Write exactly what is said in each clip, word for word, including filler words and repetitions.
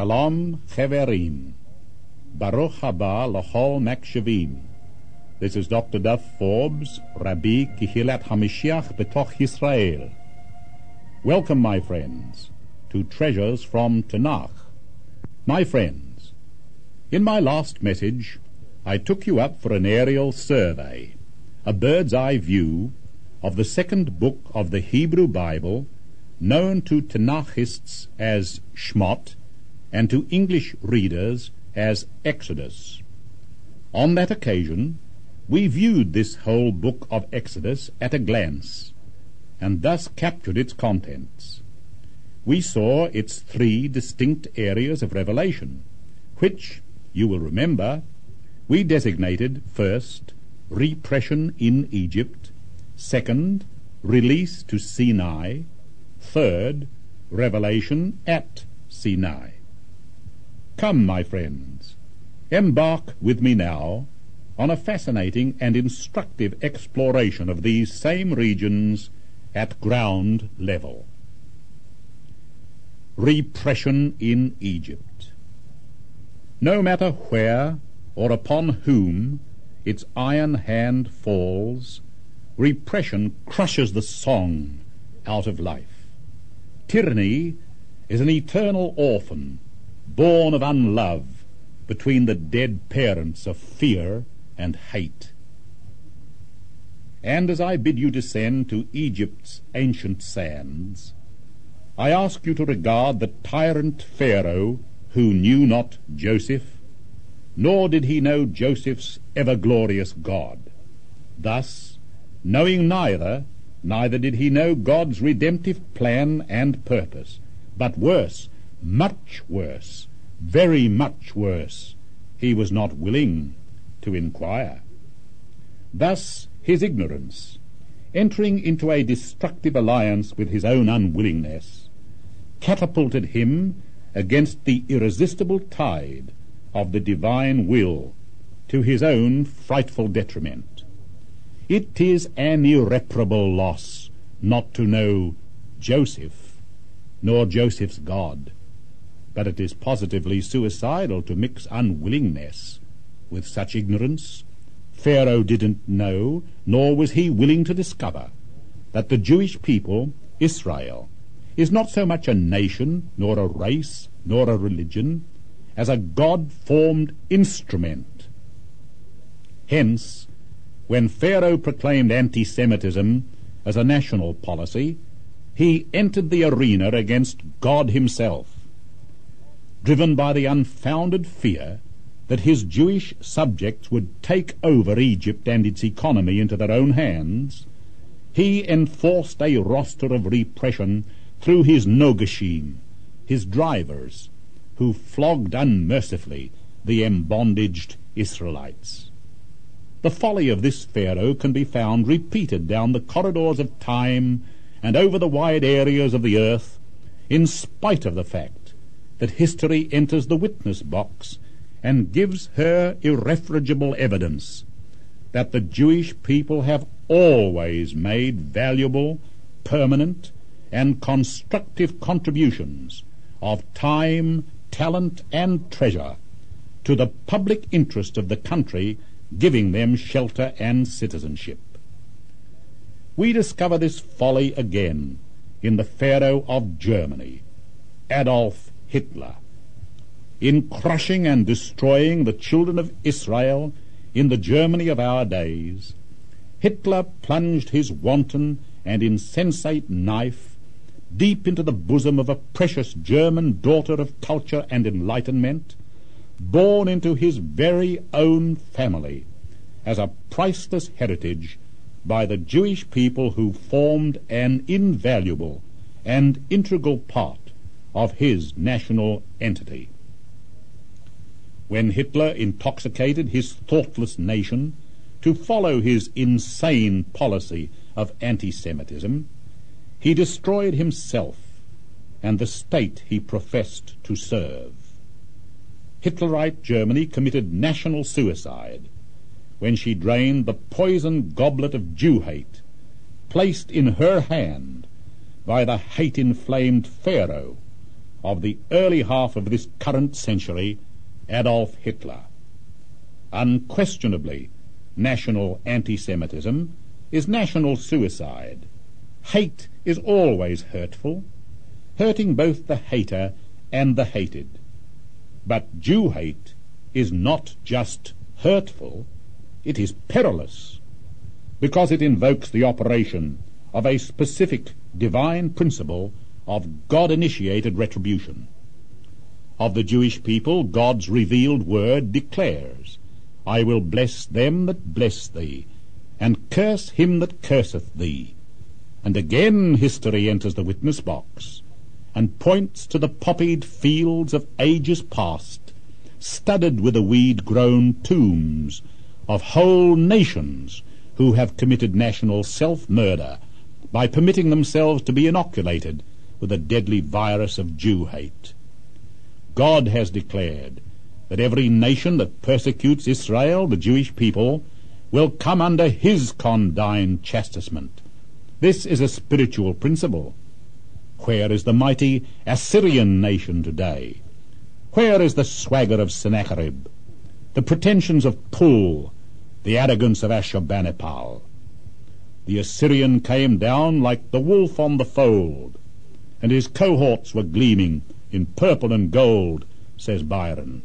Shalom Cheverim. Baruch haba l'chol makshevim. This is Doctor Duff Forbes, Rabbi Kihilat Hamashiach Betoch Yisrael. Welcome, my friends, to Treasures from Tanakh. My friends, in my last message, I took you up for an aerial survey, a bird's-eye view of the second book of the Hebrew Bible, known to Tanakhists as Shmot and to English readers as Exodus. On that occasion, we viewed this whole book of Exodus at a glance, and thus captured its contents. We saw its three distinct areas of revelation, which, you will remember, we designated first, repression in Egypt; second, release to Sinai; third, revelation at Sinai. Come, my friends, embark with me now on a fascinating and instructive exploration of these same regions at ground level. Repression in Egypt. No matter where or upon whom its iron hand falls, repression crushes the song out of life. Tyranny is an eternal orphan, born of unlove, between the dead parents of fear and hate. And as I bid you descend to Egypt's ancient sands, I ask you to regard the tyrant Pharaoh who knew not Joseph, nor did he know Joseph's ever-glorious God. Thus, knowing neither, neither did he know God's redemptive plan and purpose, but worse, much worse, very much worse, he was not willing to inquire. Thus his ignorance, entering into a destructive alliance with his own unwillingness, catapulted him against the irresistible tide of the divine will to his own frightful detriment. It is an irreparable loss not to know Joseph, nor Joseph's God, but it is positively suicidal to mix unwillingness with such ignorance. Pharaoh didn't know, nor was he willing to discover, that the Jewish people, Israel, is not so much a nation, nor a race, nor a religion, as a God-formed instrument. Hence, when Pharaoh proclaimed anti-Semitism as a national policy, he entered the arena against God himself. Driven by the unfounded fear that his Jewish subjects would take over Egypt and its economy into their own hands, he enforced a roster of repression through his Nogashim, his drivers, who flogged unmercifully the embondaged Israelites. The folly of this Pharaoh can be found repeated down the corridors of time and over the wide areas of the earth, in spite of the fact that history enters the witness box and gives her irrefragable evidence that the Jewish people have always made valuable, permanent, and constructive contributions of time, talent, and treasure to the public interest of the country, giving them shelter and citizenship. We discover this folly again in the Pharaoh of Germany, Adolf Hitler. In crushing and destroying the children of Israel in the Germany of our days, Hitler plunged his wanton and insensate knife deep into the bosom of a precious German daughter of culture and enlightenment, born into his very own family as a priceless heritage by the Jewish people who formed an invaluable and integral part of his national entity. When Hitler intoxicated his thoughtless nation to follow his insane policy of anti-Semitism, he destroyed himself and the state he professed to serve. Hitlerite Germany committed national suicide when she drained the poison goblet of Jew-hate placed in her hand by the hate-inflamed Pharaoh of the early half of this current century, Adolf Hitler. Unquestionably, national anti-Semitism is national suicide. Hate is always hurtful, hurting both the hater and the hated. But Jew hate is not just hurtful, it is perilous, because it invokes the operation of a specific divine principle of God-initiated retribution. Of the Jewish people, God's revealed word declares, I will bless them that bless thee, and curse him that curseth thee. And again history enters the witness box, and points to the poppied fields of ages past, studded with the weed-grown tombs of whole nations who have committed national self-murder by permitting themselves to be inoculated with the deadly virus of Jew hate. God has declared that every nation that persecutes Israel, the Jewish people, will come under his condign chastisement. This is a spiritual principle. Where is the mighty Assyrian nation today? Where is the swagger of Sennacherib, the pretensions of Pul, the arrogance of Ashurbanipal? The Assyrian came down like the wolf on the fold, and his cohorts were gleaming in purple and gold, says Byron.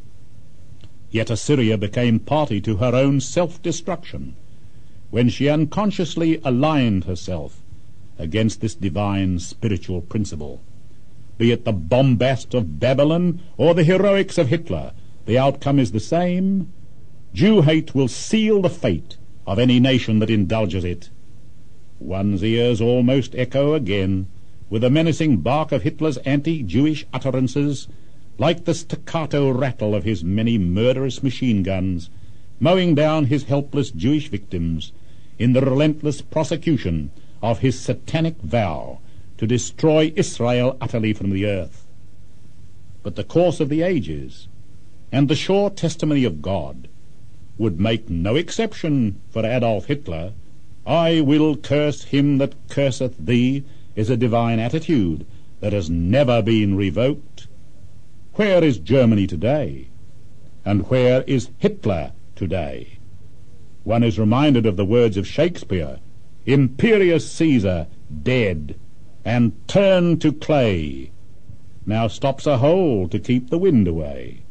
Yet Assyria became party to her own self-destruction when she unconsciously aligned herself against this divine spiritual principle. Be it the bombast of Babylon or the heroics of Hitler, the outcome is the same. Jew hate will seal the fate of any nation that indulges it. One's ears almost echo again with the menacing bark of Hitler's anti-Jewish utterances, like the staccato rattle of his many murderous machine guns, mowing down his helpless Jewish victims in the relentless prosecution of his satanic vow to destroy Israel utterly from the earth. But the course of the ages and the sure testimony of God would make no exception for Adolf Hitler. I will curse him that curseth thee is a divine attitude that has never been revoked. Where is Germany today? And where is Hitler today? One is reminded of the words of Shakespeare, Imperious Caesar, dead, and turned to clay, now stops a hole to keep the wind away.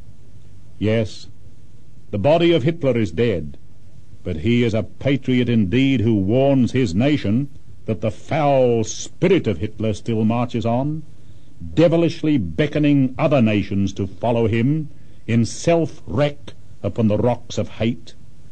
Yes, the body of Hitler is dead, but he is a patriot indeed who warns his nation that the foul spirit of Hitler still marches on, devilishly beckoning other nations to follow him in self-wreck upon the rocks of hate.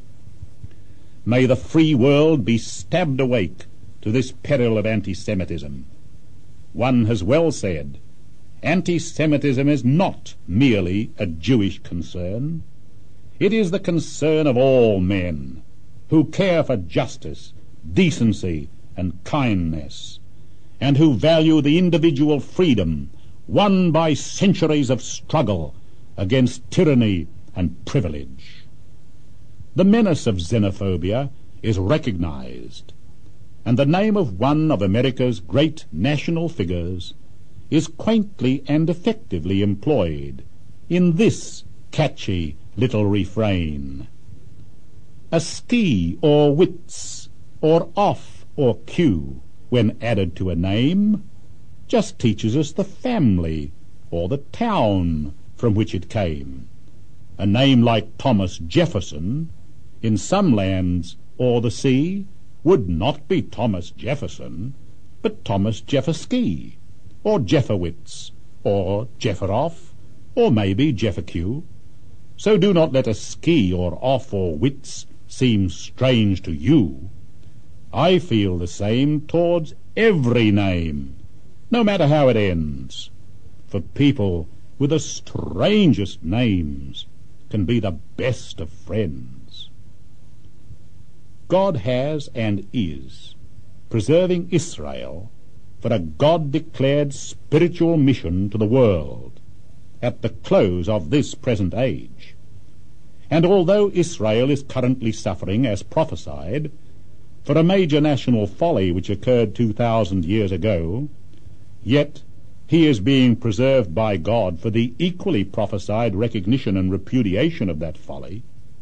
May the free world be stabbed awake to this peril of anti-Semitism. One has well said, anti-Semitism is not merely a Jewish concern. It is the concern of all men who care for justice, decency, and kindness, and who value the individual freedom won by centuries of struggle against tyranny and privilege. The menace of xenophobia is recognized, and the name of one of America's great national figures is quaintly and effectively employed in this catchy little refrain. A ski or wits or off or Q, when added to a name, just teaches us the family or the town from which it came. A name like Thomas Jefferson, in some lands or the sea, would not be Thomas Jefferson, but Thomas Jeffersky, or Jefferwitz, or Jefferoff, or maybe Jefferq. So do not let a ski or off or wits seem strange to you. I feel the same towards every name, no matter how it ends, for people with the strangest names can be the best of friends. God has and is preserving Israel for a God-declared spiritual mission to the world at the close of this present age. And although Israel is currently suffering, as prophesied, for a major national folly which occurred two thousand years ago, yet he is being preserved by God for the equally prophesied recognition and repudiation of that folly.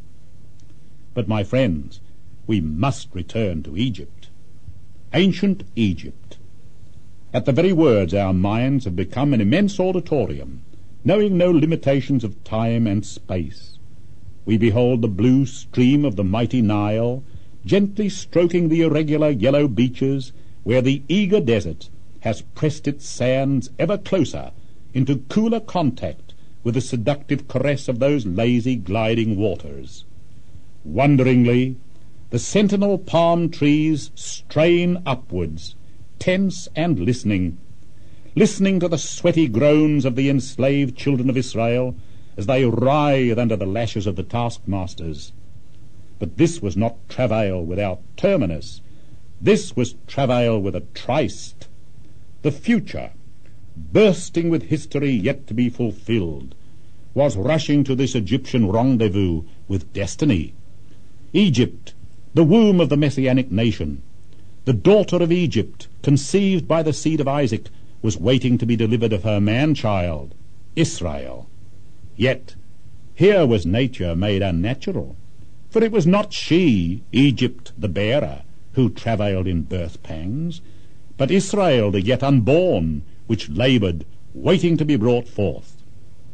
But, my friends, we must return to Egypt. Ancient Egypt. At the very words, our minds have become an immense auditorium, knowing no limitations of time and space. We behold the blue stream of the mighty Nile, gently stroking the irregular yellow beaches, where the eager desert has pressed its sands ever closer into cooler contact with the seductive caress of those lazy gliding waters. Wonderingly, the sentinel palm trees strain upwards, tense and listening, listening to the sweaty groans of the enslaved children of Israel as they writhe under the lashes of the taskmasters. But this was not travail without terminus. This was travail with a tryst. The future, bursting with history yet to be fulfilled, was rushing to this Egyptian rendezvous with destiny. Egypt, the womb of the Messianic nation, the daughter of Egypt, conceived by the seed of Isaac, was waiting to be delivered of her man-child, Israel. Yet here was nature made unnatural, for it was not she, Egypt the bearer, who travailed in birth pangs, but Israel the yet unborn, which laboured, waiting to be brought forth.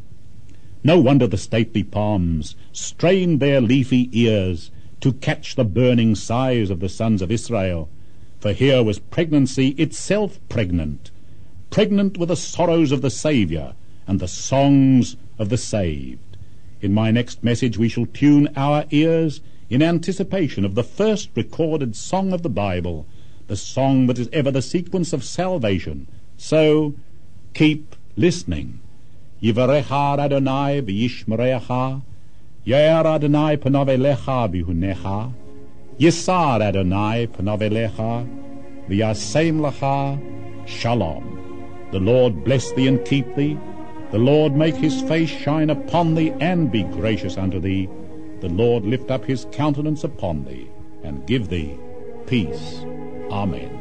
No wonder the stately palms strained their leafy ears to catch the burning sighs of the sons of Israel, for here was pregnancy itself pregnant, pregnant with the sorrows of the Saviour and the songs of the saved. In my next message we shall tune our ears in anticipation of the first recorded song of the Bible, the song that is ever the sequence of salvation. So keep listening. Yivarecha Adonai v'yishmerecha, Yair Adonai panav elecha v'hunecha, Yisar Adonai panav elecha, v'yasem lecha shalom. The Lord bless thee and keep thee. The Lord make his face shine upon thee and be gracious unto thee. The Lord lift up his countenance upon thee and give thee peace. Amen.